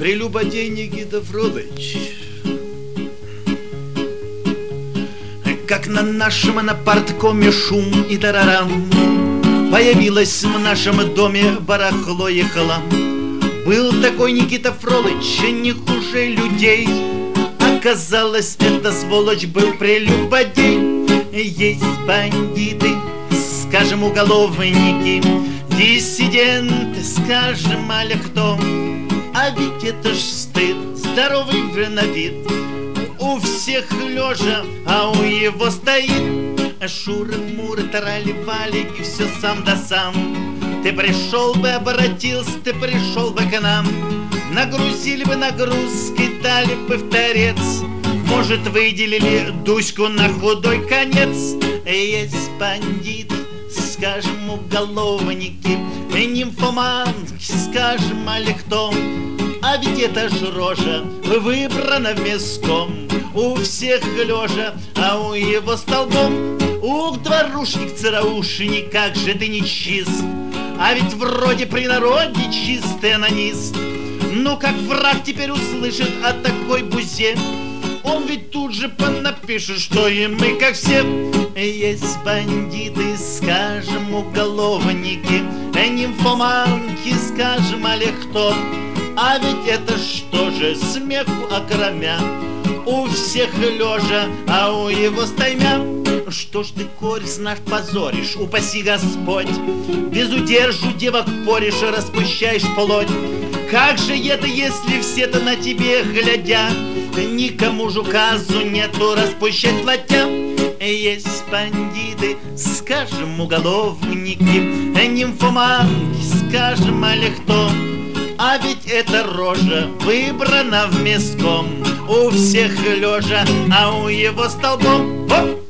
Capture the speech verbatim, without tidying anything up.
Прелюбодей Никита Фролыч. Как на нашем на парткоме шум и тарарам, появилось в нашем доме барахло и хлам. Был такой Никита Фролыч, не хуже людей. Оказалось, это сволочь был прелюбодей. Есть бандиты, скажем, уголовники, диссиденты, скажем, али кто. А ведь это ж стыд, здоровый на вид, у всех лежа, а у его стоит шуры-муры, тарали-вали, и все сам да сам. Ты пришел бы, обратился, ты пришел бы к нам, нагрузили бы нагрузки, дали бы в торец, может, выделили Дуську на худой конец. Есть бандиты, скажем, уголовники, нимфоманки, скажем, али кто. А ведь это ж рожа выбрана мяском, у всех лежа, а у его столбом. Ух, дворушник, цараушник, как же ты нечист, а ведь вроде при народе чистый анонист. Ну как враг теперь услышит о такой бузе, он ведь тут же понапишет, что и мы как все. Есть бандиты, скажем, уголовники, нимфоманки, скажем, али кто. А ведь это что же, смеху окромя, у всех лежа, а у его стаймя. Что ж ты, корис наш, позоришь, упаси Господь, безудержу девок поришь, распущаешь плоть. Как же это, если все-то на тебе глядя, никому ж указу нету распущать платя? Есть бандиты, скажем, уголовники, нимфоманки, скажем, али кто. А ведь эта рожа выбрана в мяском, у всех лежа, а у его столбом. Оп!